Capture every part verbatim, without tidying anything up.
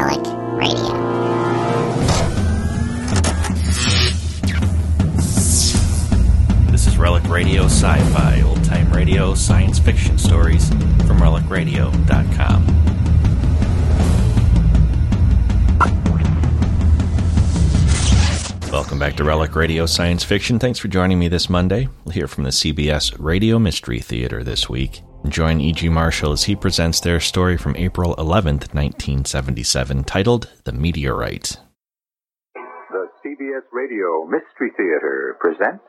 Relic Radio. This is Relic Radio Sci-Fi, old-time radio, science fiction stories from relic radio dot com. Welcome back to Relic Radio Science Fiction. Thanks for joining me this Monday. We'll hear from the C B S Radio Mystery Theater this week. Join E G. Marshall as he presents their story from April eleventh, nineteen seventy-seven, titled The Meteorite. The C B S Radio Mystery Theater presents...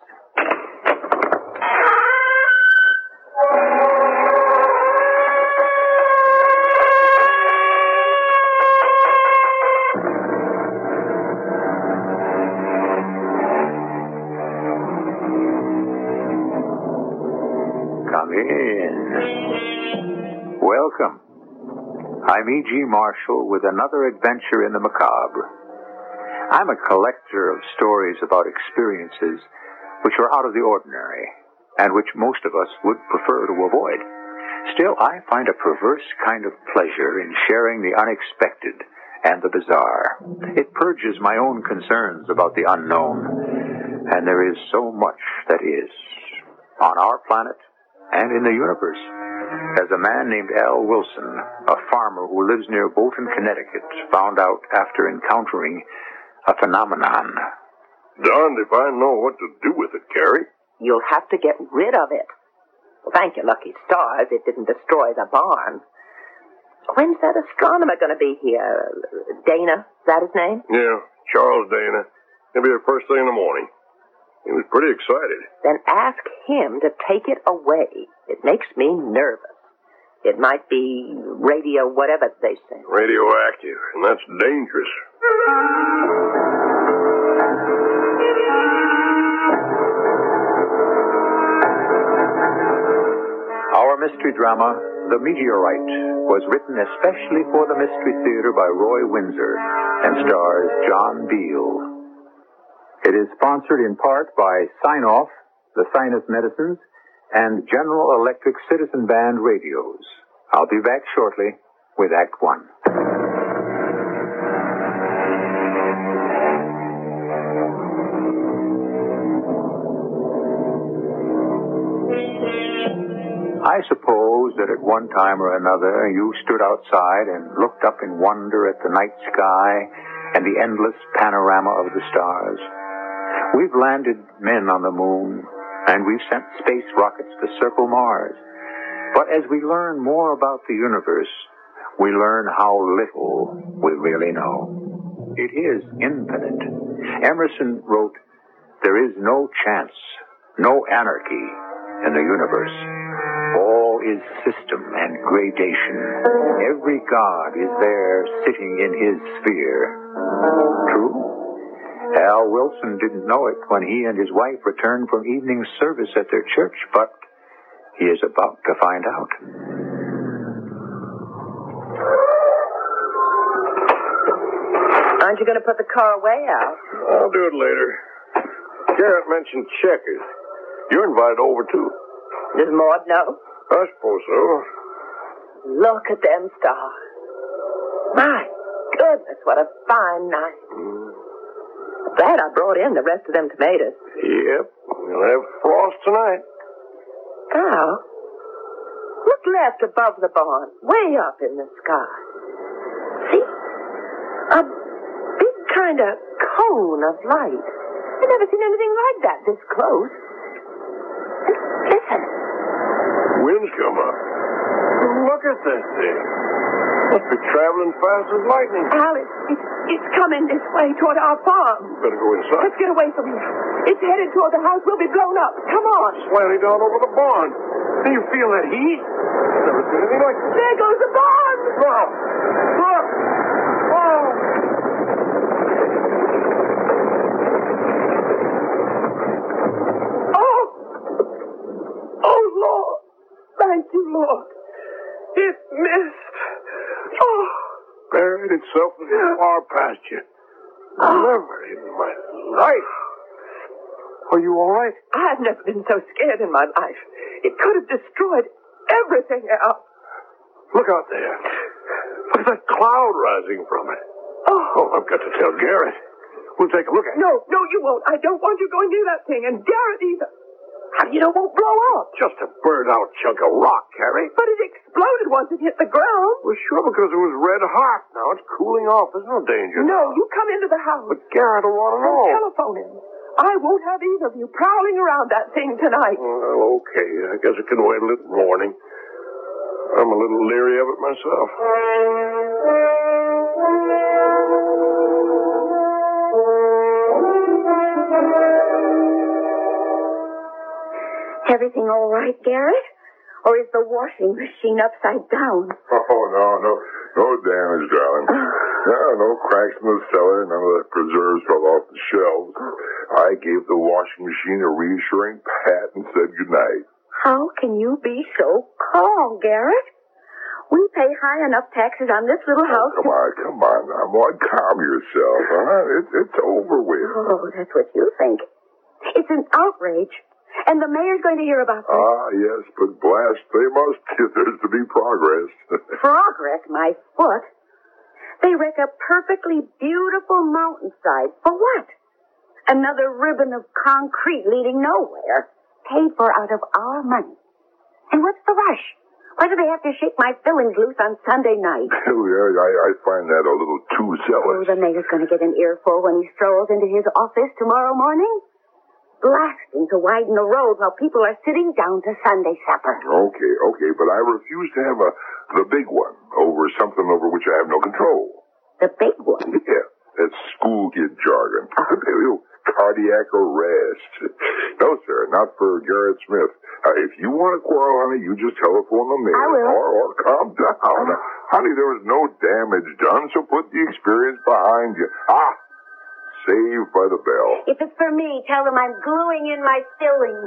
Come in. Welcome. I'm E G. Marshall with another adventure in the macabre. I'm a collector of stories about experiences which are out of the ordinary and which most of us would prefer to avoid. Still, I find a perverse kind of pleasure in sharing the unexpected and the bizarre. It purges my own concerns about the unknown, and there is so much that is on our planet and in the universe. As a man named Al Wilson, a farmer who lives near Bolton, Connecticut, found out after encountering a phenomenon. Darned if I know what to do with it, Carrie. You'll have to get rid of it. Well, thank your lucky stars it didn't destroy the barn. When's that astronomer going to be here? Dana, is that his name? Yeah, Charles Dana. He'll be here first thing in the morning. He was pretty excited. Then ask him to take it away. It makes me nervous. It might be radio whatever they say. Radioactive, and that's dangerous. Our mystery drama, The Meteorite, was written especially for the Mystery Theater by Roy Windsor and stars John Beal. It is sponsored in part by Sign-Off, the Sinus Medicines, and General Electric Citizen Band radios. I'll be back shortly with Act One. I suppose that at one time or another you stood outside and looked up in wonder at the night sky and the endless panorama of the stars. We've landed men on the moon, and we've sent space rockets to circle Mars. But as we learn more about the universe, we learn how little we really know. It is infinite. Emerson wrote, "There is no chance, no anarchy in the universe. All is system and gradation. Every god is there sitting in his sphere." True? Al Wilson didn't know it when he and his wife returned from evening service at their church, but he is about to find out. Aren't you going to put the car away, Al? I'll do it later. Garrett mentioned checkers. You're invited over, too. Does Maud know? I suppose so. Look at them stars. My goodness, what a fine night. Mm. Glad I brought in the rest of them tomatoes. Yep. We'll have frost tonight. Al, look left above the barn, way up in the sky. See? A big kind of cone of light. I've never seen anything like that this close. Listen. Wind's come up. Look at that thing. Must be traveling fast as lightning. Al, it's, it's, it's coming this way toward our farm. Better go inside. Let's get away from here. It's headed toward the house. We'll be blown up. Come on. Slanting down over the barn. Do you feel that heat? I've never seen anything like this. There goes the barn. Look. Look. Oh. Oh. Oh, Lord. Thank you, Lord. It missed. Oh. Buried itself in the far pasture. Never in my life. Are you all right? I've never been so scared in my life. It could have destroyed everything else. Look out there. Look There's a cloud rising from it. Oh. Oh, I've got to tell Garrett. We'll take a look at it. No, no, you won't. I don't want you going near that thing, and Garrett either. How do you know it won't blow up? Just a burned-out chunk of rock, Carrie. But it exploded once it hit the ground. Well, sure, because it was red hot. Now it's cooling off. There's no danger. No, now. you come into the house. But Garrett will want to know. I'll telephone him. I won't have either of you prowling around that thing tonight. Well, okay. I guess it can wait a little morning. I'm a little leery of it myself. Everything all right, Garrett? Or is the washing machine upside down? Oh, no, no. No damage, darling. No, no cracks in the cellar. None of the preserves fell off the shelves. I gave the washing machine a reassuring pat and said goodnight. How can you be so calm, Garrett? We pay high enough taxes on this little house. Oh, come on, come on now, Maud. Calm yourself, huh? It's, it's over with. Oh, that's what you think. It's an outrage. And the mayor's going to hear about this. Ah, yes, but blast, they must if there's to be progress. Progress, my foot. They wreck a perfectly beautiful mountainside. For what? Another ribbon of concrete leading nowhere. Paid for out of our money. And what's the rush? Why do they have to shake my fillings loose on Sunday night? Oh, yeah, I, I find that a little too zealous. Oh, the mayor's going to get an earful when he strolls into his office tomorrow morning. Blasting to widen the road while people are sitting down to Sunday supper. Okay, okay, but I refuse to have a the big one over something over which I have no control. The big one? Yeah, that's school kid jargon. Oh. Cardiac arrest. No, sir, not for Garrett Smith. Uh, if you want to quarrel, honey, you just telephone the mayor. I will. Or, or calm down. Uh, honey, there was no damage done, so put the experience behind you. Ah! Saved by the bell. If it's for me, tell them I'm gluing in my fillings.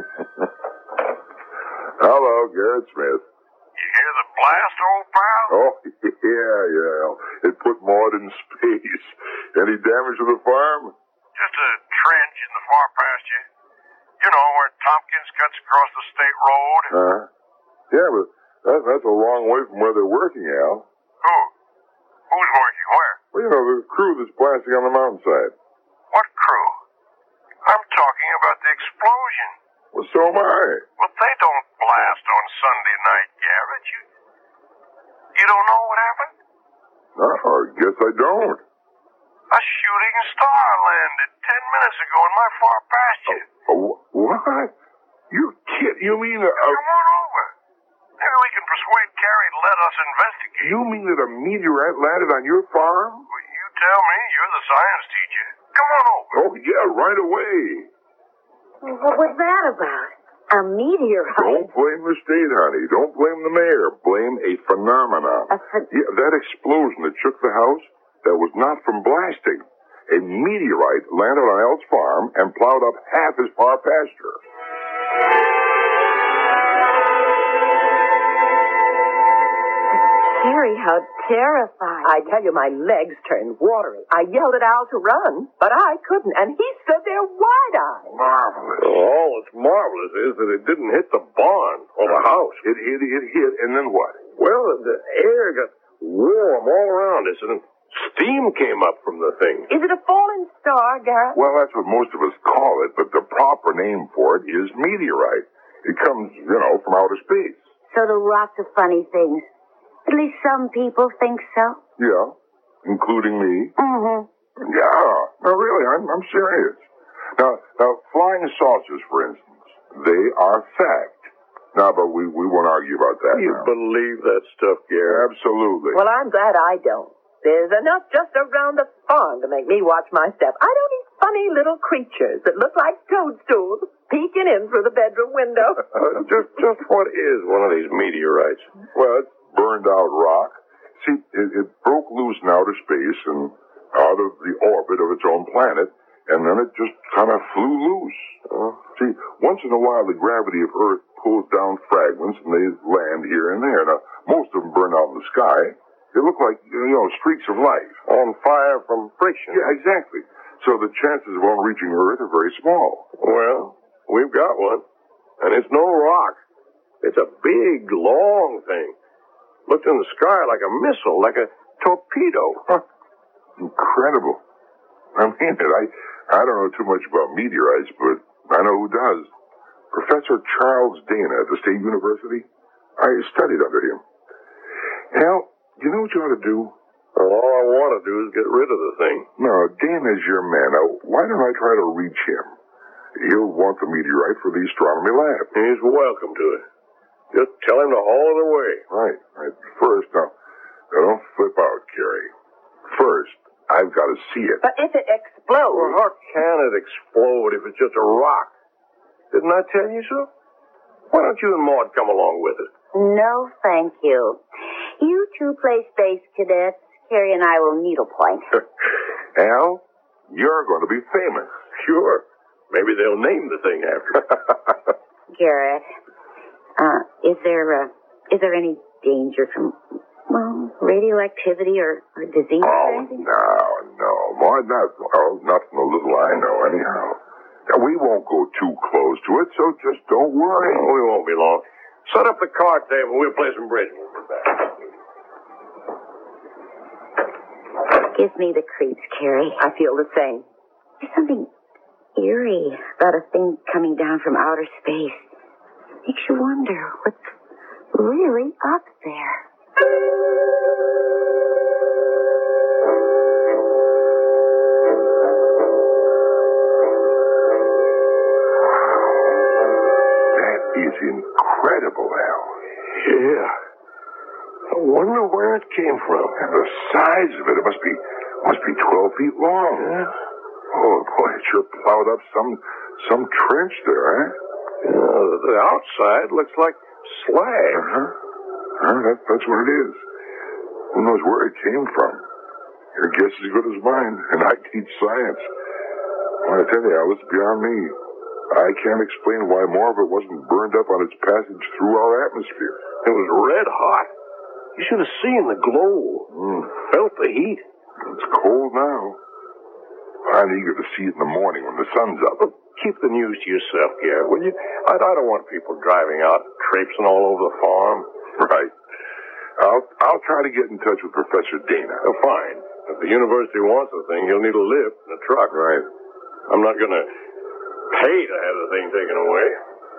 Hello, Garrett Smith. You hear the blast, old pal? Oh, yeah, yeah. It put Maud in space. Any damage to the farm? Just a trench in the far pasture. You know, where Tompkins cuts across the state road. Uh-huh. Yeah, but that, that's a long way from where they're working, Al. Who? Who's working where? Well, you know, the crew that's blasting on the mountainside. What crew? I'm talking about the explosion. Well, so am I. Well, they don't blast on Sunday night, Garrett. You, you don't know what happened? No, I guess I don't. A shooting star landed ten minutes ago in my far pasture. Oh, what? You kid? You mean a... a Come on over. Maybe we can persuade Carrie to let us investigate. you mean that a meteorite landed on your farm? Well, you tell me. You're the science teacher. Come on over. Oh, yeah, right away. What was that about? A meteorite? Don't blame the state, honey. Don't blame the mayor. Blame a phenomenon. A ph- Yeah, that explosion that shook the house, that was not from blasting. A meteorite landed on Al's farm and plowed up half his far pasture. Terry, how terrifying. I tell you, my legs turned watery. I yelled at Al to run, but I couldn't, and he stood there wide-eyed. Marvelous. All that's marvelous is that it didn't hit the barn or the house. It hit, it hit, and then what? Well, the air got warm all around us, and steam came up from the thing. Is it a falling star, Garrett? Well, that's what most of us call it, but the proper name for it is meteorite. It comes, you know, from outer space. So do lots of funny things. At least some people think so. Yeah, including me. Mm-hmm. Yeah, no, really, I'm, I'm serious. Now, now, flying saucers, for instance, they are fact. Now, but we, we won't argue about that You now. believe that stuff, Garrett? Absolutely. Well, I'm glad I don't. There's enough just around the farm to make me watch my step. I don't need funny little creatures that look like toadstools peeking in through the bedroom window. Uh, just, just what is one of these meteorites? Well, it's burned out rock. See, it, it broke loose in outer space and out of the orbit of its own planet, and then it just kind of flew loose. Uh, see, once in a while the gravity of Earth pulls down fragments and they land here and there. Now, most of them burn out in the sky. They look like, you know, streaks of light. On fire from friction. Yeah, exactly. So the chances of one reaching Earth are very small. Well, we've got one. And it's no rock. It's a big, long thing. Looked in the sky like a missile, like a torpedo. Huh. Incredible. I mean it. I, I don't know too much about meteorites, but I know who does. Professor Charles Dana at the State University. I studied under him. Al, you know what you ought to do? Well, all I want to do is get rid of the thing. No, Dana's your man. Now, why don't I try to reach him? He'll want the meteorite for the astronomy lab. He's welcome to it. Just tell him to haul it away. Right, right. First, now, now don't flip out, Carrie. First, I've got to see it. But if it explodes... Well, how can it explode if it's just a rock? Didn't I tell you so? Why don't you and Maud come along with it? No, thank you. You two play space cadets. Carrie and I will needlepoint. Al, you're going to be famous. Sure. Maybe they'll name the thing after you. Garrett, uh, is there, uh, is there any danger from, well, radioactivity or, or disease Oh, or anything? no, no. Maud, not, oh, not from the little I know, anyhow. Now, we won't go too close to it, so just don't worry. Oh, we won't be long. Set up the card table. We'll play some bridge. We'll be back. Gives me the creeps, Carrie. I feel the same. There's something eerie about a thing coming down from outer space. Makes you wonder what's really up there. That is incredible, Al. Yeah. I wonder where it came from. And the size of it, it must be must be twelve feet long. Yeah. Oh, boy, it sure plowed up some some trench there, eh? Yeah, the outside looks like slag. Uh-huh. Uh, that, that's what it is. Who knows where it came from? Your guess is as good as mine, and I teach science. Well, I tell you, Al, it's beyond me. I can't explain why more of it wasn't burned up on its passage through our atmosphere. It was red hot. You should have seen the glow. Mm. Felt the heat. It's cold now. I'm eager to see it in the morning when the sun's up. Well, keep the news to yourself, Garrett, will you? I, I don't want people driving out, traipsing all over the farm. Right. I'll I'll try to get in touch with Professor Dana. Oh, fine. If the university wants the thing, he'll need a lift and a truck. Right. I'm not going to pay to have the thing taken away.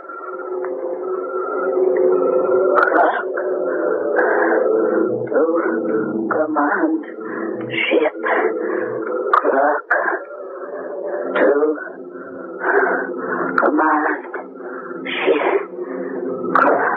To command ship. Clock. To command ship. Clock.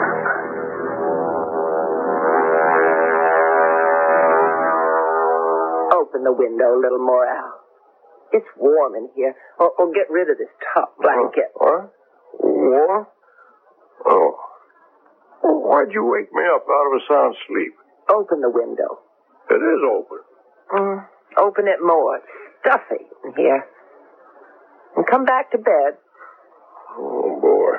Open the window a little more, Al. It's warm in here. Or, or get rid of this top blanket. What? What? Oh. Well, why'd you wake me up out of a sound sleep? Open the window. It is open. Mm, open it more. It's stuffy in here. And come back to bed. Oh, boy.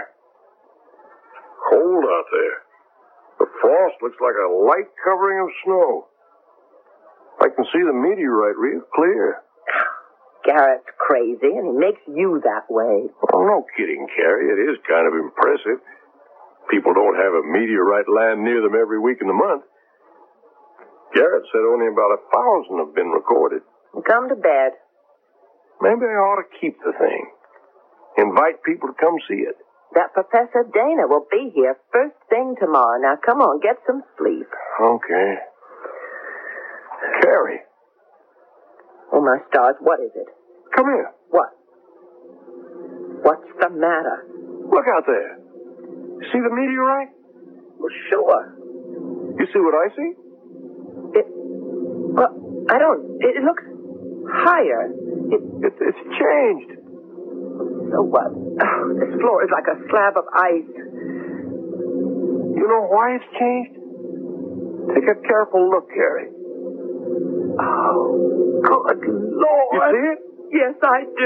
Cold out there. The frost looks like a light covering of snow. I can see the meteorite real clear. Garrett's crazy, and he makes you that way. Well, no kidding, Carrie. It is kind of impressive. People don't have a meteorite land near them every week in the month. Garrett said only about a thousand have been recorded. Come to bed. Maybe I ought to keep the thing. Invite people to come see it. That Professor Dana will be here first thing tomorrow. Now, come on, get some sleep. Okay. Carrie. Oh, my stars, what is it? Come here. What? What's the matter? Look out there. See the meteorite? Well, sure. You see what I see? It, well, I don't, it, it looks higher. It, it, it's changed. So what? Oh, this floor is like a slab of ice. You know why it's changed? Take a careful look, Carrie. Oh, good Lord. You see it? Yes, I do.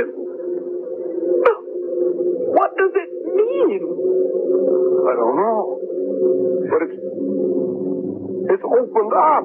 What does it mean? I don't know. But it's... it's opened up.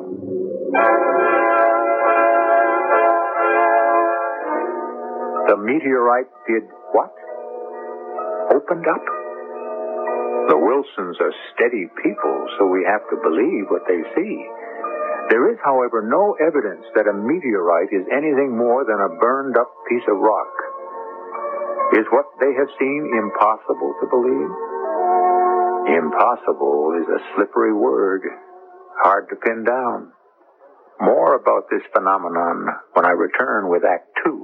The meteorite did what? Opened up? The Wilsons are steady people, so we have to believe what they see. There is, however, no evidence that a meteorite is anything more than a burned-up piece of rock. Is what they have seen impossible to believe? Impossible is a slippery word, hard to pin down. More about this phenomenon when I return with Act Two.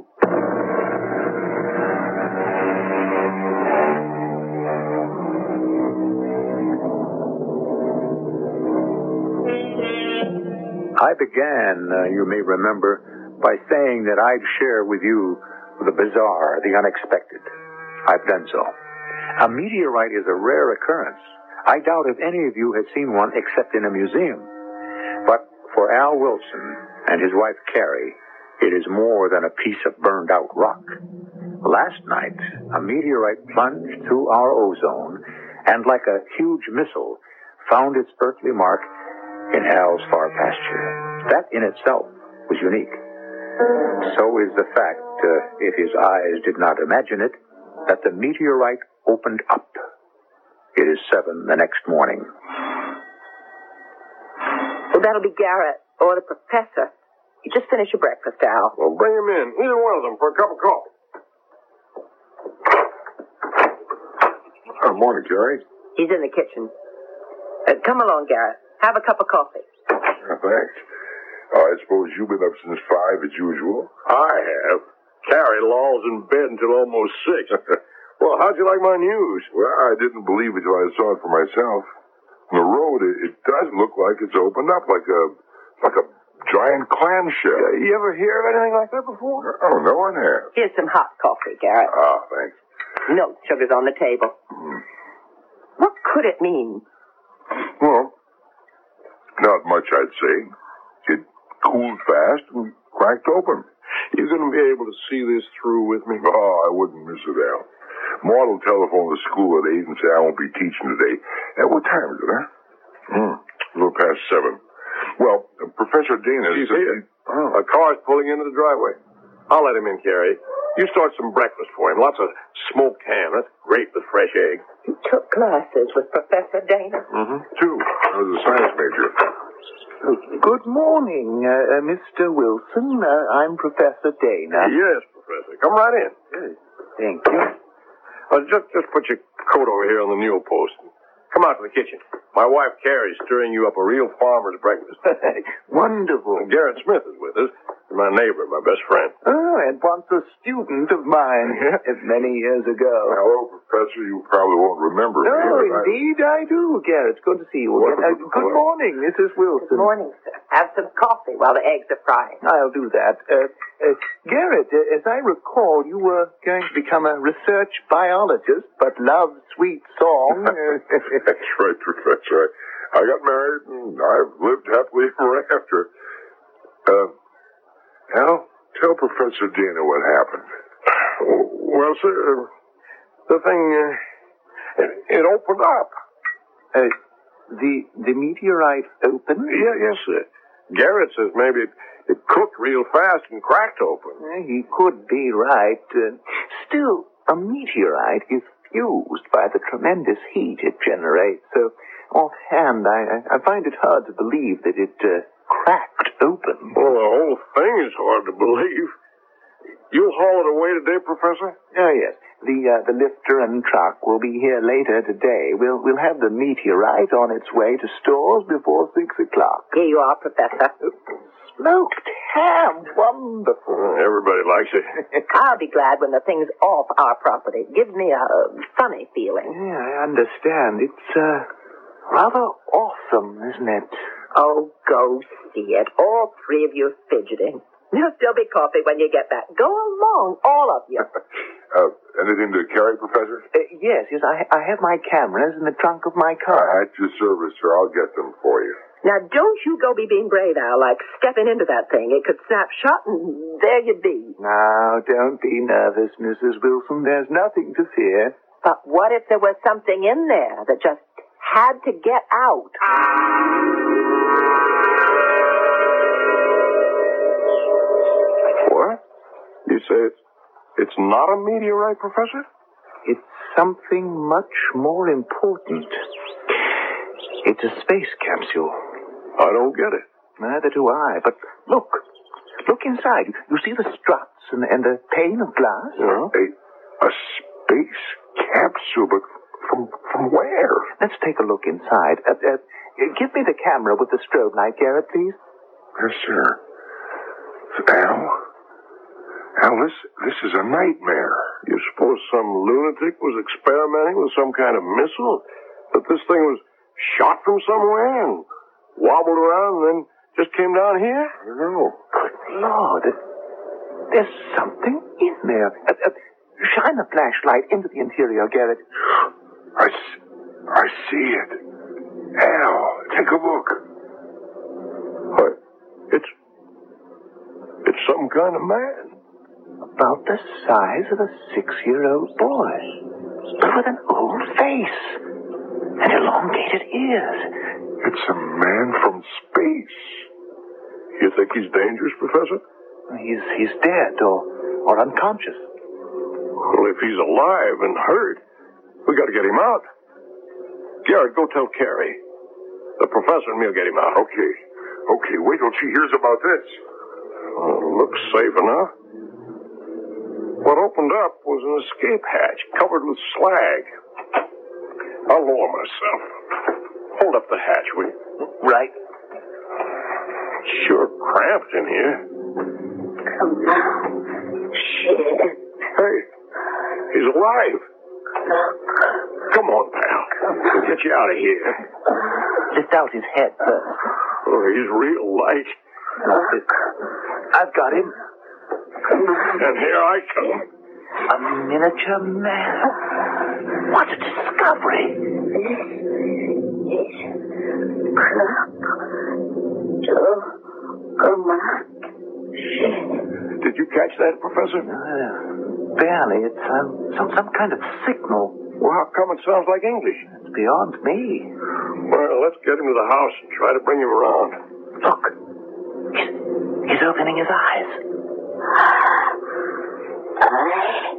I began, uh, you may remember, by saying that I'd share with you the bizarre, the unexpected. I've done so. A meteorite is a rare occurrence. I doubt if any of you have seen one except in a museum. But for Al Wilson and his wife Carrie, it is more than a piece of burned-out rock. Last night, a meteorite plunged through our ozone and, like a huge missile, found its earthly mark in Al's far pasture. That in itself was unique. So is the fact, uh, if his eyes did not imagine it, that the meteorite opened up. It is seven the next morning. Well, that'll be Garrett or the professor. You just finish your breakfast, Al. Well, bring him in, either one of them, for a cup of coffee. Good morning, Carrie. He's in the kitchen. Uh, come along, Garrett. Have a cup of coffee. Uh, thanks. Uh, I suppose you've been up since five as usual? I have. Carrie lolls in bed until almost six. Well, how'd you like my news? Well, I didn't believe it till I saw it for myself. From the road, it, it does look like it's opened up, like a like a giant clamshell. Uh, you ever hear of anything like that before? Oh, no one has. Here's some hot coffee, Garrett. Ah, thanks. No sugar's on the table. Mm. What could it mean? Well, not much, I'd say. It cooled fast and cracked open. You going to be able to see this through with me? Oh, I wouldn't miss it, Al. Maud will telephone to school at eight and say I won't be teaching today. At what time is it, huh? Hmm, a little past seven. Well, uh, Professor Dana... You see it? Oh. A car's pulling into the driveway. I'll let him in, Carrie. You start some breakfast for him. Lots of smoked ham. That's great with fresh eggs. You took classes with Professor Dana? Mm-hmm. Two. I was a science major. Good morning, uh, uh, Mister Wilson. Uh, I'm Professor Dana. Yes, Professor. Come right in. Yes, thank you. Oh, just, just put your coat over here on the newel post. Come out to the kitchen. My wife, Carrie's stirring you up a real farmer's breakfast. Wonderful. And Garrett Smith is with us. My neighbor, my best friend. Oh, and once a student of mine many years ago. Hello, Professor. You probably won't remember me. Oh, but indeed I do, Garrett. It's good to see you again. Uh, good morning, Missus Wilson. Good morning, sir. Have some coffee while the eggs are frying. I'll do that. Uh, uh, Garrett, uh, as I recall, you were going to become a research biologist, but love sweet song. That's right, Professor. I, I got married, and I've lived happily ever after. Uh, Al, tell Professor Dana what happened. Well, sir, the thing, uh, it, it opened up. Uh, the the meteorite opened? Yeah, yes, sir. Garrett says maybe it, it cooked real fast and cracked open. Uh, he could be right. Uh, still, a meteorite is fused by the tremendous heat it generates. So, offhand, I, I find it hard to believe that it uh, cracked open. Well, the whole thing is hard to believe. You'll haul it away today, Professor? Oh, yes. The uh, the lifter and truck will be here later today. We'll we'll have the meteorite on its way to stores before six o'clock. Here you are, Professor. Smoked ham. Wonderful. Uh, everybody likes it. I'll be glad when the thing's off our property. It gives me a funny feeling. Yeah, I understand. It's uh, rather awesome, isn't it? Oh, go see it. All three of you fidgeting. There'll still be coffee when you get back. Go along, all of you. uh, anything to carry, Professor? Uh, yes, yes. I, I have my cameras in the trunk of my car. At your service, sir. I'll get them for you. Now, don't you go be being brave, Al, like stepping into that thing. It could snap shut, and there you'd be. Now, don't be nervous, Missus Wilson. There's nothing to fear. But what if there was something in there that just had to get out? What? You say it's, it's not a meteorite, Professor? It's something much more important. It's a space capsule. I don't get it. Neither do I. But look. Look inside. You see the struts and, and the pane of glass? Yeah. A, a space capsule, but from from where? Let's take a look inside. Uh, uh, give me the camera with the strobe light, Garrett, please. Yes, sir. Al? Al, this, this is a nightmare. You suppose some lunatic was experimenting with some kind of missile? That this thing was shot from somewhere and wobbled around and then just came down here? I don't know. Good Lord. There's something in there. Uh, uh, shine a flashlight into the interior, Garrett. I, I see it. Al, take a look. What? It's... It's some kind of man. About the size of a six-year-old boy. But with an old face. And elongated ears. It's a man from space. You think he's dangerous, Professor? He's he's dead or, or unconscious. Well, if he's alive and hurt, we got to get him out. Garrett, go tell Carrie. The professor and me'll get him out. Okay. Okay, wait till she hears about this. Well, looks safe enough. What opened up was an escape hatch covered with slag. I'll lower myself. Hold up the hatch, will you? Right. Sure cramped in here. Come on. Shit. Hey, he's alive. Come on, pal. We'll get you out of here. Lift out his head first. Oh, he's real light. I've got him. And here I come. A miniature man. What a discovery. Did you catch that, Professor? Uh, barely. It's um, some, some kind of signal. Well, how come it sounds like English? It's beyond me. Well, let's get him to the house and try to bring him around. Look. He's, he's opening his eyes. I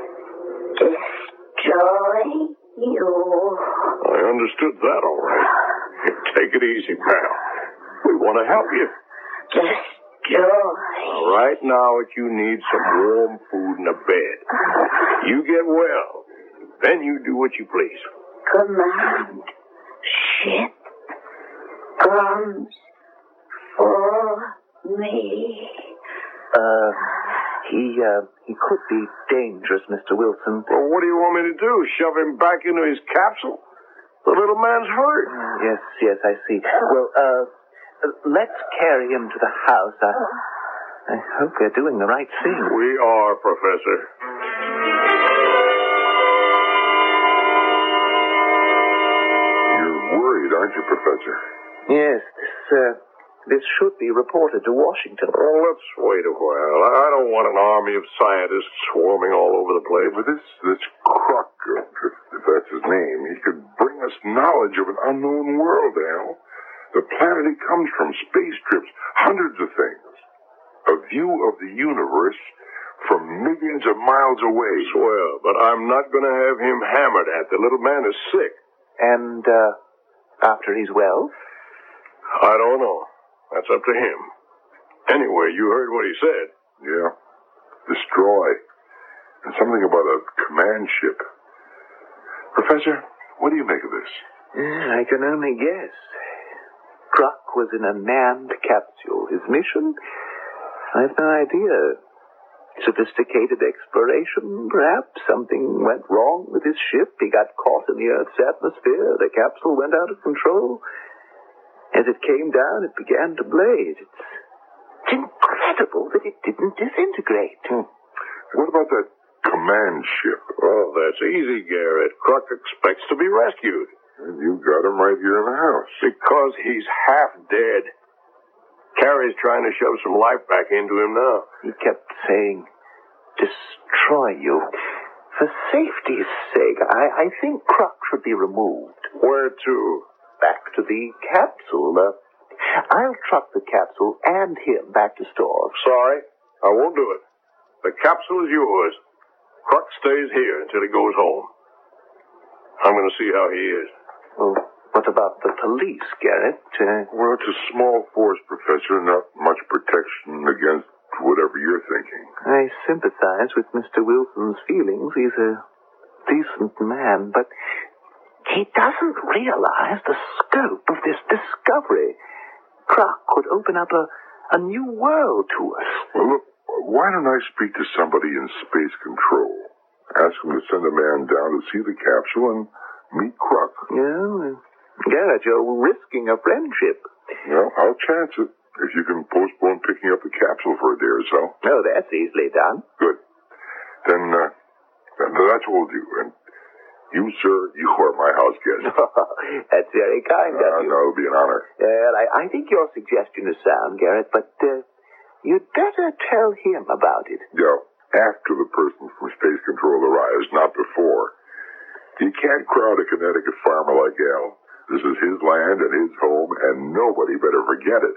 destroy you. I understood that all right. Take it easy, pal. We want to help you. Destroy. All right, now you need some warm food and a bed. You get well. Then you do what you please. Command ship comes for me. Uh, he, uh, he could be dangerous, Mister Wilson. Well, what do you want me to do? Shove him back into his capsule? The little man's hurt. Yes, yes, I see. Well, uh, let's carry him to the house. I, I hope we're doing the right thing. We are, Professor. You're worried, aren't you, Professor? Yes, this, uh, this should be reported to Washington. Oh, let's wait a while. I don't want an army of scientists swarming all over the place. But this, this Kruk, if that's his name, he could bring us knowledge of an unknown world, Al. The planet he comes from, space trips, hundreds of things. A view of the universe from millions of miles away. Swell, but I'm not going to have him hammered at. The little man is sick. And, uh, after he's well? I don't know. That's up to him. Anyway, you heard what he said. Yeah. Destroy. And something about a command ship. Professor, what do you make of this? I can only guess. Kruk was in a manned capsule. His mission? I have no idea. Sophisticated exploration, perhaps. Something went wrong with his ship. He got caught in the Earth's atmosphere. The capsule went out of control. As it came down, it began to blaze. It's, it's incredible that it didn't disintegrate. Hmm. What about that command ship? Oh, that's easy, Garrett. Kruk expects to be rescued. And you got him right here in the house. Because he's half dead. Carrie's trying to shove some life back into him now. He kept saying, destroy you. For safety's sake, I, I think Kruk should be removed. Where to? Back to the capsule. Uh, I'll truck the capsule and him back to store. Sorry, I won't do it. The capsule is yours. Kruk stays here until he goes home. I'm going to see how he is. Oh, What about the police, Garrett? Uh, Well, it's a small force, Professor, not much protection against whatever you're thinking. I sympathize with Mister Wilson's feelings. He's a decent man, but he doesn't realize the scope of this discovery. Kruk could open up a, a new world to us. Well, look, why don't I speak to somebody in space control? Ask them to send a man down to see the capsule and meet Kruk. Yeah, Garrett, you're risking a friendship. Well, I'll chance it if you can postpone picking up the capsule for a day or so. Oh, that's easily done. Good. Then, uh, then that's what we'll do. And you, sir, you are my house guest. That's very kind uh, of you. No, it'll be an honor. Well, I, I think your suggestion is sound, Garrett, but uh, you'd better tell him about it. Yeah, after the person from space control arrives, not before. You can't crowd a Connecticut farmer like Al. This is his land and his home, and nobody better forget it.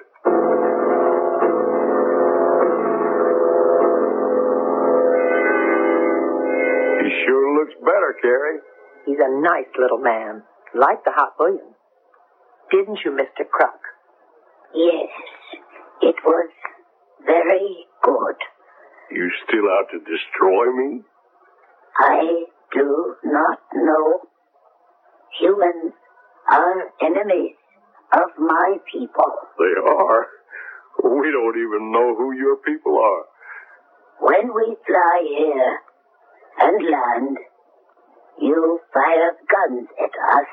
He sure looks better, Carrie. He's a nice little man. Like the hot bouillon. Didn't you, Mister Kruk? Yes, it was very good. You still out to destroy me? I do not know. Humans are enemies of my people. They are. We don't even know who your people are. When we fly here and land, you fire guns at us.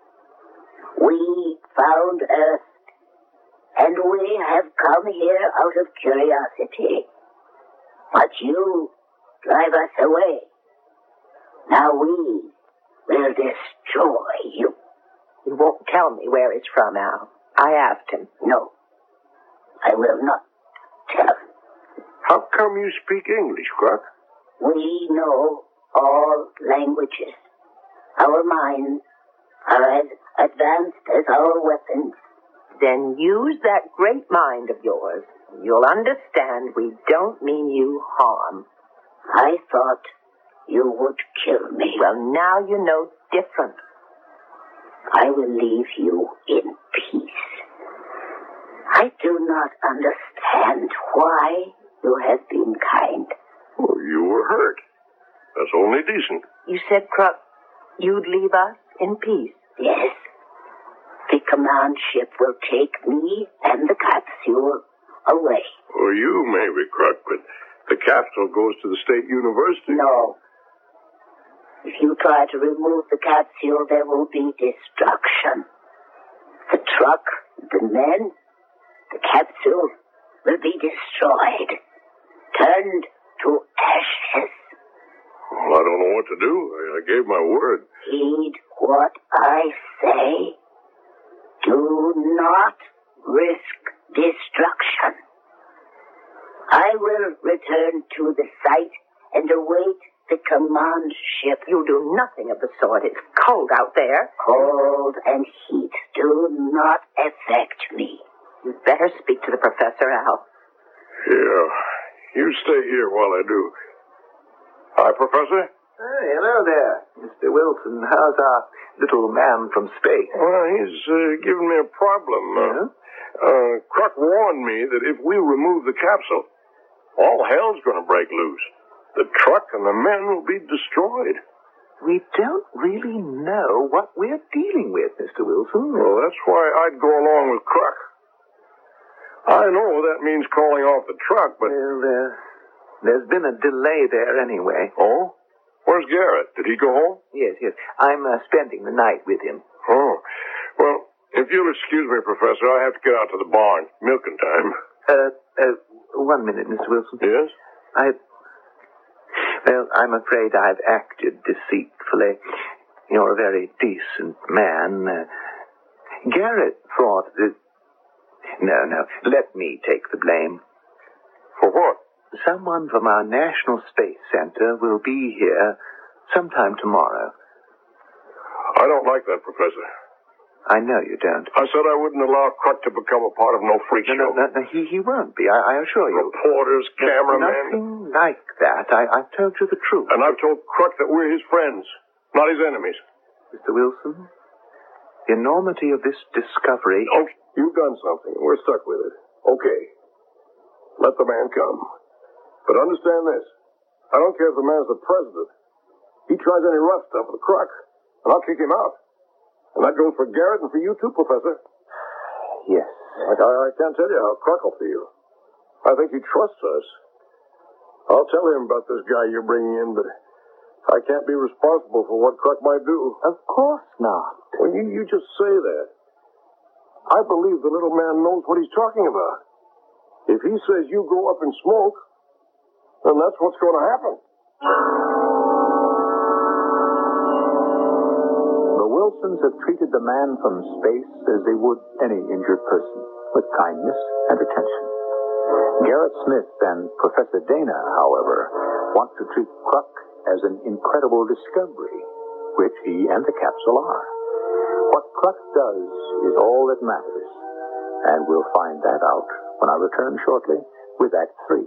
We found Earth, and we have come here out of curiosity. But you drive us away. Now we will destroy you. You won't tell me where it's from, Al. I asked him. No, I will not tell. How come you speak English, Kruk? We know all languages. Our minds are as advanced as our weapons. Then use that great mind of yours. You'll understand we don't mean you harm. I thought you would kill me. Well, now you know different. I will leave you in peace. I do not understand why you have been kind. Well, you were hurt. That's only decent. You said, Kruk, you'd leave us in peace. Yes. The command ship will take me and the capsule away. Well, you maybe, Kruk, but the capsule goes to the state university. No. If you try to remove the capsule, there will be destruction. The truck, the men, the capsule will be destroyed, turned to ashes. Well, I don't know what to do. I, I gave my word. Heed what I say. Do not risk destruction. I will return to the site and await the command ship. You do nothing of the sort. It's cold out there. Cold and heat do not affect me. You'd better speak to the professor, Al. Yeah. You stay here while I do. Hi, Professor. Hey, hello there, Mister Wilson. How's our little man from space? Well, he's uh, giving me a problem. Uh, uh, Kruk warned me that if we remove the capsule, all hell's going to break loose. The truck and the men will be destroyed. We don't really know what we're dealing with, Mister Wilson. Well, that's why I'd go along with Kruk. I know that means calling off the truck, but... Well, uh, there's been a delay there anyway. Oh? Where's Garrett? Did he go home? Yes, yes. I'm uh, spending the night with him. Oh. Well, if you'll excuse me, Professor, I have to get out to the barn. Milking time. Uh, uh, one minute, Mister Wilson. Yes? I... Well, I'm afraid I've acted deceitfully. You're a very decent man. Uh, Garrett thought that... No, no. Let me take the blame. For what? Someone from our National Space Center will be here sometime tomorrow. I don't like that, Professor. I know you don't. I said I wouldn't allow Kruk to become a part of no freak No, show. no, no, no he, he won't be, I, I assure you. Reporters, cameramen. Nothing like that. I, I've told you the truth. And I've told Kruk that we're his friends, not his enemies. Mister Wilson, The enormity of this discovery... Oh, you've done something. We're stuck with it. Okay. Let the man come. But understand this. I don't care if the man's the president. He tries any rough stuff with Kruk, and I'll kick him out. And that goes for Garrett and for you too, Professor. Yes. Like, I, I can't tell you how Kruk will feel. I think he trusts us. I'll tell him about this guy you're bringing in, but I can't be responsible for what Kruk might do. Of course not. Well, you, you just say that. I believe the little man knows what he's talking about. If he says you go up in smoke, then that's what's going to happen. The Wilsons have treated the man from space as they would any injured person, with kindness and attention. Garrett Smith and Professor Dana, however, want to treat Kruk as an incredible discovery, which he and the capsule are. What Kruk does is all that matters, and we'll find that out when I return shortly with Act Three.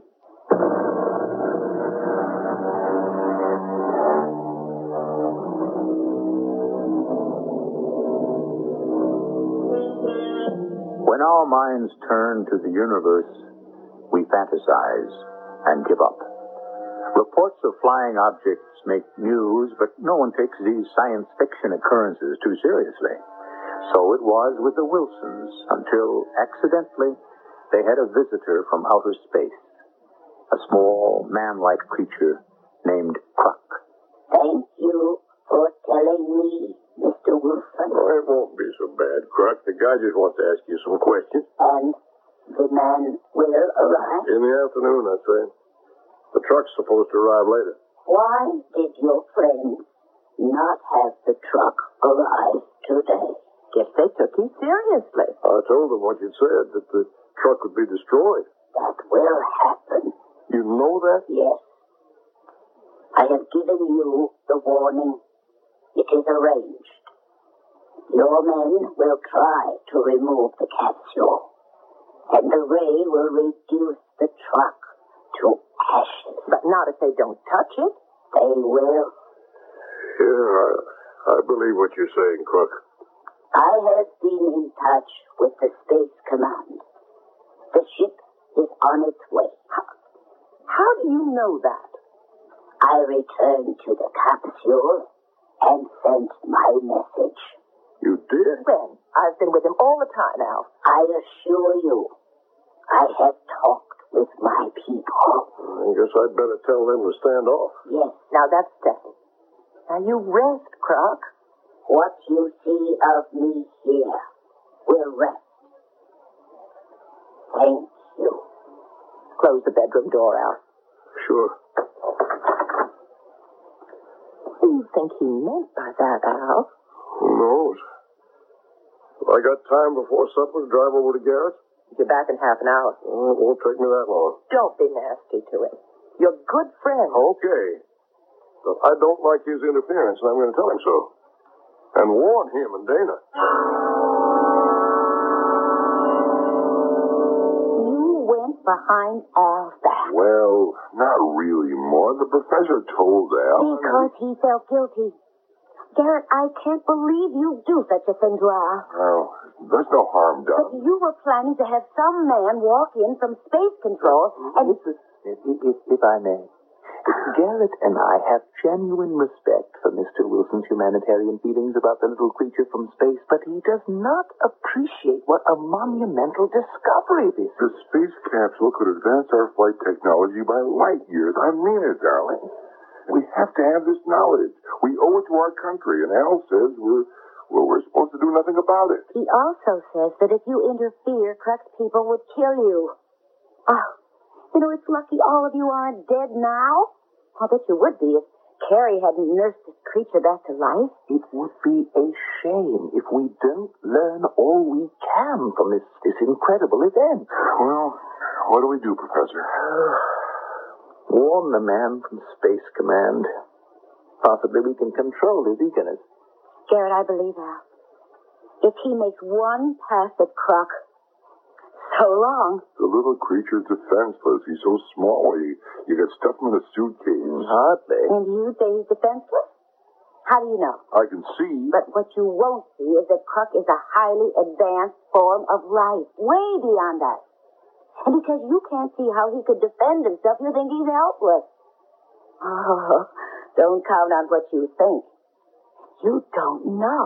When our minds turn to the universe, we fantasize and give up. Reports of flying objects make news, but no one takes these science fiction occurrences too seriously. So it was with the Wilsons, until accidentally they had a visitor from outer space, a small man-like creature named Kruk. Thank you for telling me, Mister Wilson. Oh, it won't be so bad, Kruk. The guy just wants to ask you some questions. And the man will arrive? In the afternoon, I'd say. The truck's supposed to arrive later. Why did your friends not have the truck arrive today? Guess they took you seriously. I told them what you'd said, that the truck would be destroyed. That will happen. You know that? Yes. I have given you the warning. It is arranged. Your men will try to remove the capsule, and the ray will reduce the truck to ashes. But not if they don't touch it. They will. Yeah, I, I believe what you're saying, Kruk. I have been in touch with the Space Command. The ship is on its way. How, how do you know that? I returned to the capsule and sent my message. You did? When? I've been with him all the time, Al. I assure you, I have talked with my people. I guess I'd better tell them to stand off. Yes. Now that's settled. Now you rest, Kruk. What you see of me here will rest. Thank you. Close the bedroom door, Al. Sure. What do you think he meant by that, Al? Who knows? If I got time before supper to drive over to Garrett's? You're back in half an hour. Well, it won't take me that long. Don't be nasty to him. You're good friends. Okay. But I don't like his interference, and I'm going to tell him so. And warn him and Dana. You went behind Al's back. Well, not really, Ma. The professor told Al. Because he felt guilty. Garrett, I can't believe you'd do such a thing to Al. Well, there's no harm But done. you were planning to have some man walk in from space control and... Missus Smith, if, if, if I may, Garrett and I have genuine respect for Mister Wilson's humanitarian feelings about the little creature from space, but he does not appreciate what a monumental discovery this is. The space capsule could advance our flight technology by light years. I mean it, darling. We have to have this knowledge. We owe it to our country, and Al says we're, well, we're supposed to do nothing about it. He also says that if you interfere, Kruk's people would kill you. Oh, you know, it's lucky all of you aren't dead now. I bet you would be if Carrie hadn't nursed this creature back to life. It would be a shame if we don't learn all we can from this, this incredible event. Well, what do we do, Professor? Warn the man from Space Command. Possibly we can control his eagerness. Garrett, I believe Al. If he makes one pass at Kruk, so long. The little creature's defenseless. He's so small, you, you could stuff him in a suitcase. Hardly. And you say he's defenseless? How do you know? I can see. But what you won't see is that Kruk is a highly advanced form of life, way beyond us. And because you can't see how he could defend himself, you think he's helpless. Oh, don't count on what you think. You don't know.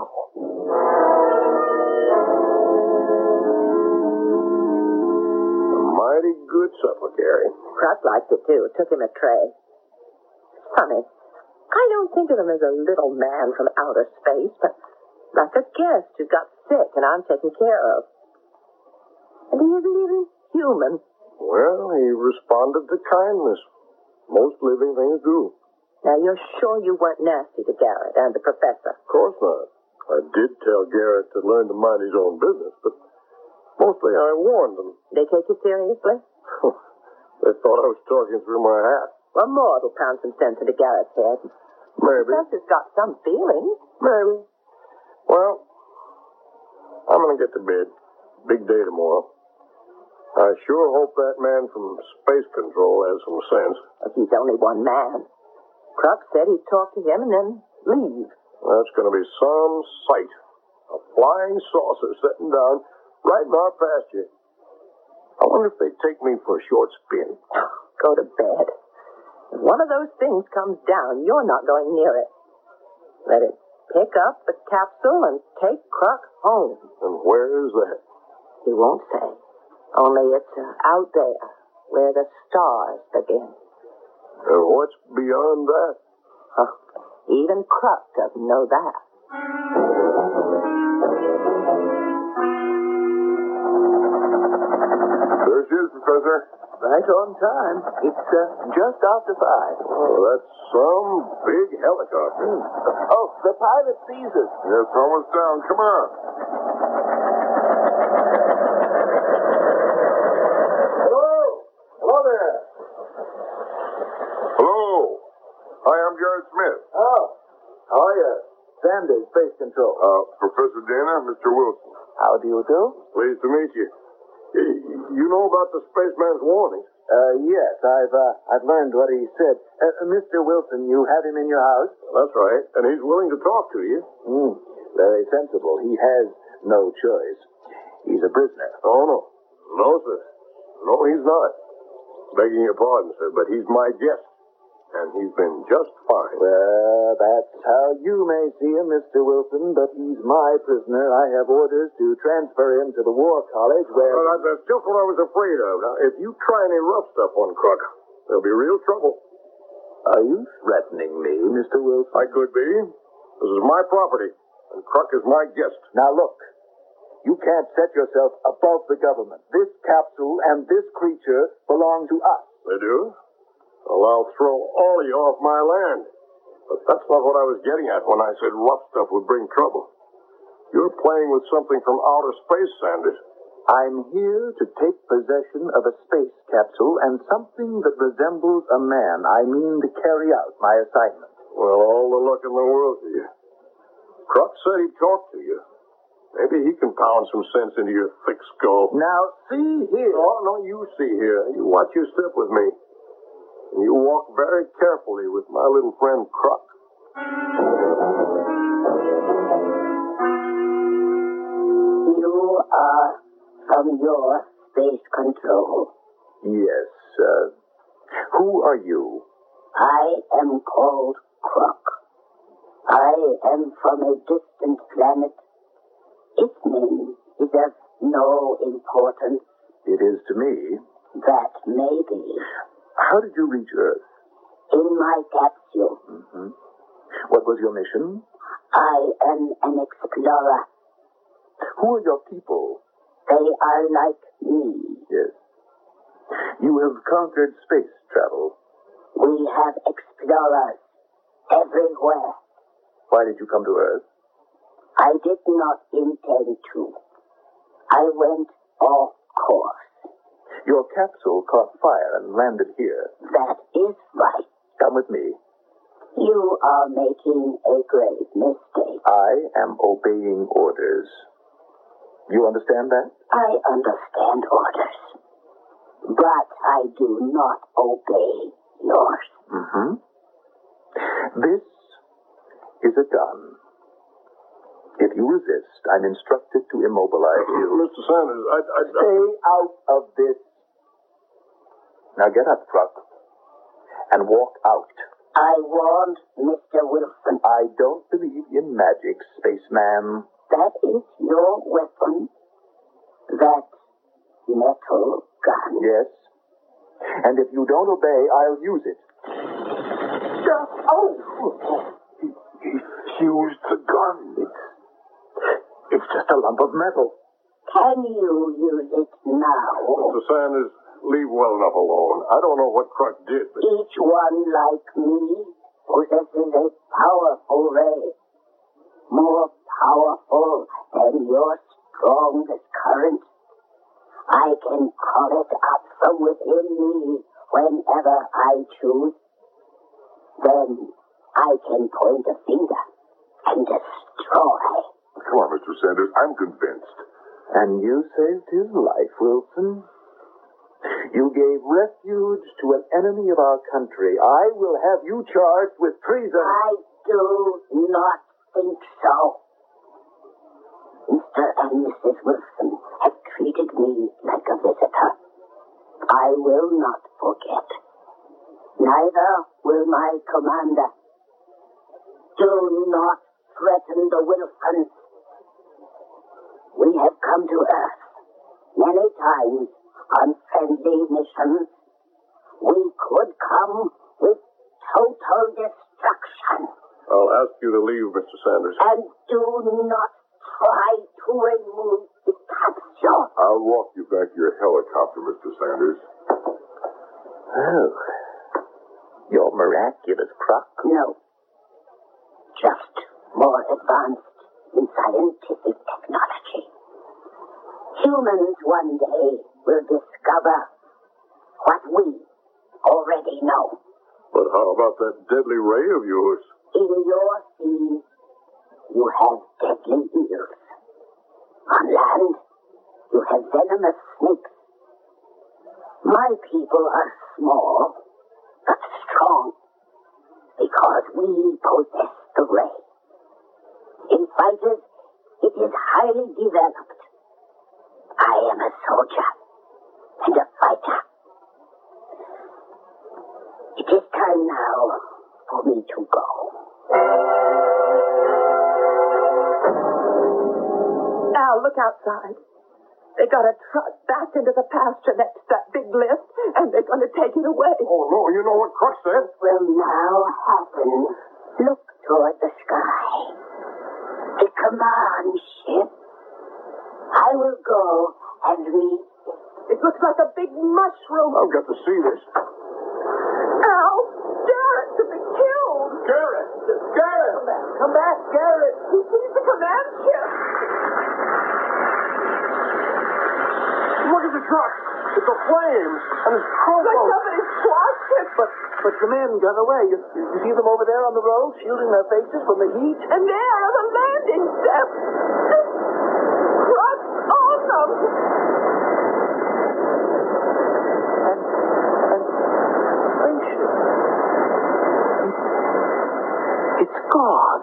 A mighty good supper, Gary. Kruk liked it, too. Took him a tray. Funny. I don't think of him as a little man from outer space, but like a guest who got sick and I'm taking care of. And he isn't even human. Well, he responded to kindness. Most living things do. Now, you're sure you weren't nasty to Garrett and the professor? Of course not. I did tell Garrett to learn to mind his own business, but mostly I warned them. They take you seriously? They thought I was talking through my hat. Well, more will pound some sense into Garrett's head. Maybe. The professor's got some feeling. Maybe. Well, I'm going to get to bed. Big day tomorrow. I sure hope that man from Space Control has some sense. But he's only one man. Kruk said he'd talk to him and then leave. That's going to be some sight. A flying saucer sitting down right in our pasture. I wonder if they'd take me for a short spin. Go to bed. If one of those things comes down, you're not going near it. Let it pick up the capsule and take Kruk home. And where is that? He won't say. Only it's uh, out there, where the stars begin. And what's beyond that? Huh. Even Kruk doesn't know that. There she is, Professor. Right on time. It's uh, just after five. Oh, that's some big helicopter. Oh, the pilot sees us. Yeah, it's almost down. Come on. Hello? Hello there. Hello. Hi, I'm Garrett Smith. Oh, how are you? Sanders, Space Control. Uh, Professor Dana, Mister Wilson. How do you do? Pleased to meet you. You know about the spaceman's warning? Uh, yes, I've, uh, I've learned what he said. Uh, Mister Wilson, you have him in your house? That's right. And he's willing to talk to you. Mm, very sensible. He has no choice. He's a prisoner. Oh, no. No, sir. No, he's not. Begging your pardon, sir, but he's my guest. And he's been just fine. Well, that's how you may see him, Mister Wilson, but he's my prisoner. I have orders to transfer him to the War College where... Well, that's just what I was afraid of. Now, if you try any rough stuff on Kruk, there'll be real trouble. Are you threatening me, Mister Wilson? I could be. This is my property, and Kruk is my guest. Now, look. You can't set yourself above the government. This capsule and this creature belong to us. They do? Well, I'll throw all of you off my land. But that's not what I was getting at when I said rough stuff would bring trouble. You're playing with something from outer space, Sanders. I'm here to take possession of a space capsule and something that resembles a man. I mean to carry out my assignment. Well, all the luck in the world to you. Kruk said he'd talk to you. Maybe he can pound some sense into your thick skull. Now, see here. Oh, no, you see here. You watch your step with me. And you walk very carefully with my little friend Kruk. You are from your Space Control. Yes, uh, who are you? I am called Kruk. I am from a distant planet. Its name is of no importance. It is to me. That may be. How did you reach Earth? In my capsule. Mm-hmm. What was your mission? I am an explorer. Who are your people? They are like me. Yes. You have conquered space travel. We have explorers everywhere. Why did you come to Earth? I did not intend to. I went off course. Your capsule caught fire and landed here. That is right. Come with me. You are making a grave mistake. I am obeying orders. You understand that? I understand orders. But I do not obey yours. Mm-hmm. This is a gun. If you resist, I'm instructed to immobilize you. Mister Sanders, I... I, I... Stay out of this. Now get up, Truck, and walk out. I warned Mister Wilson. I don't believe in magic, spaceman. That is your weapon. That metal gun. Yes. And if you don't obey, I'll use it. Oh! He, he fused the gun. It's, it's just a lump of metal. Can you use it now? Mister Sanders, leave well enough alone. I don't know what Kruk did, but... Each one like me possesses a powerful ray. More powerful than your strongest current. I can call it up from within me whenever I choose. Then I can point a finger and destroy. Come on, Mister Sanders. I'm convinced. And you saved his life, Wilson. You gave refuge to an enemy of our country. I will have you charged with treason. I do not think so. Mister and Missus Wilson have treated me like a visitor. I will not forget. Neither will my commander. Do not threaten the Wilsons. We have come to Earth many times on friendly missions. We could come with total destruction. I'll ask you to leave, Mister Sanders. And do not try to remove the capsule. I'll walk you back to your helicopter, Mister Sanders. Oh. Your miraculous Kruk? No. Just more advanced in scientific technology. Humans one day will discover what we already know. But how about that deadly ray of yours? In your seas, you have deadly eels. On land, you have venomous snakes. My people are small, but strong, because we possess the ray. In fighters, it is highly developed. I am a soldier and a fighter. It is time now for me to go. Al, look outside. They got a truck backed into the pasture next to that big lift, and they're going to take it away. Oh, no, you know what Kruk said? It will now happen. Look toward the sky. The command ship. I will go and meet it. It looks like a big mushroom. I've got to see this. Al, Garrett to be killed. Garrett! Garrett! Come back, come back, Garrett. He sees the command ship. Look at the truck. It's aflame. And it's crumpled. Like somebody squashed it. But but the men got away. You, you see them over there on the road, shielding their faces from the heat? And there are the landing steps. Crushed on them. And, and spaceship. It, it's gone.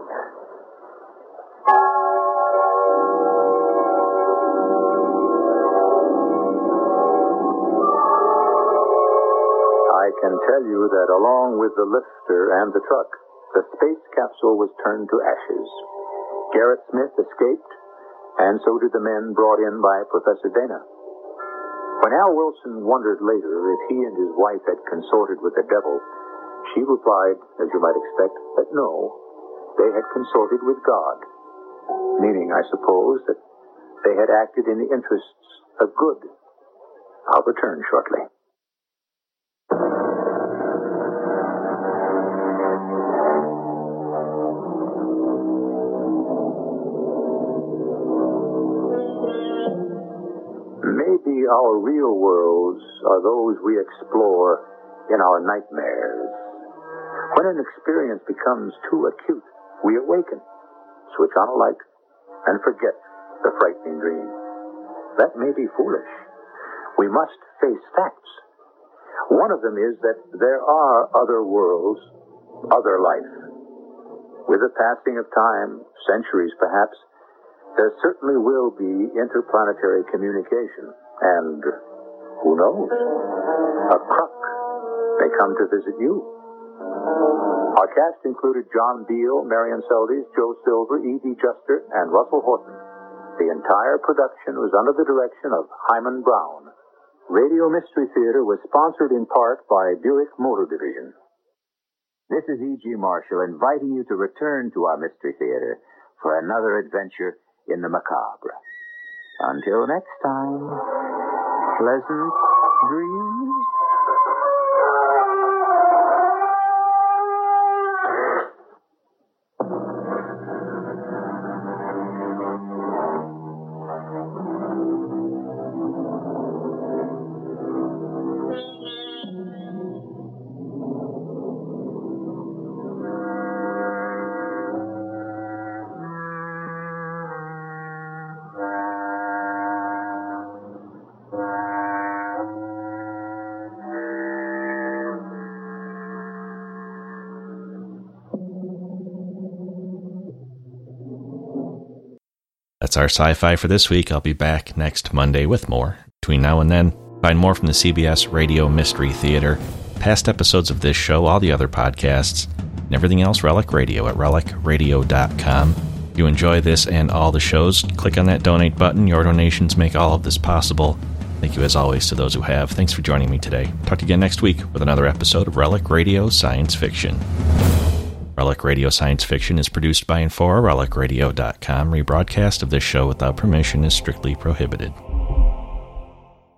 I can tell you that along with the lifter and the truck, the space capsule was turned to ashes. Garrett Smith escaped, and so did the men brought in by Professor Dana. When Al Wilson wondered later if he and his wife had consorted with the devil, she replied, as you might expect, that no, they had consorted with God, meaning, I suppose, that they had acted in the interests of good. I'll return shortly. Maybe our real worlds are those we explore in our nightmares. When an experience becomes too acute, we awaken, switch on a light, and forget the frightening dream. That may be foolish. We must face facts. One of them is that there are other worlds, other life. With the passing of time, centuries perhaps, there certainly will be interplanetary communication. And who knows? A Kruk may come to visit you. Our cast included John Beal, Marion Seldes, Joe Silver, Evie Juster, and Russell Horton. The entire production was under the direction of Hyman Brown. Radio Mystery Theater was sponsored in part by Buick Motor Division. This is E G. Marshall inviting you to return to our Mystery Theater for another adventure in the macabre. Until next time, pleasant dreams. That's our sci-fi for this week. I'll be back next Monday with more. Between now and then, find more from the C B S Radio Mystery Theater, past episodes of this show, all the other podcasts, and everything else Relic Radio at relic radio dot com. If you enjoy this and all the shows, click on that donate button. Your donations make all of this possible. Thank you as always to those who have. Thanks for joining me today. Talk to you again next week with another episode of Relic Radio Science Fiction. Relic Radio Science Fiction is produced by and for relic radio dot com. Rebroadcast of this show without permission is strictly prohibited.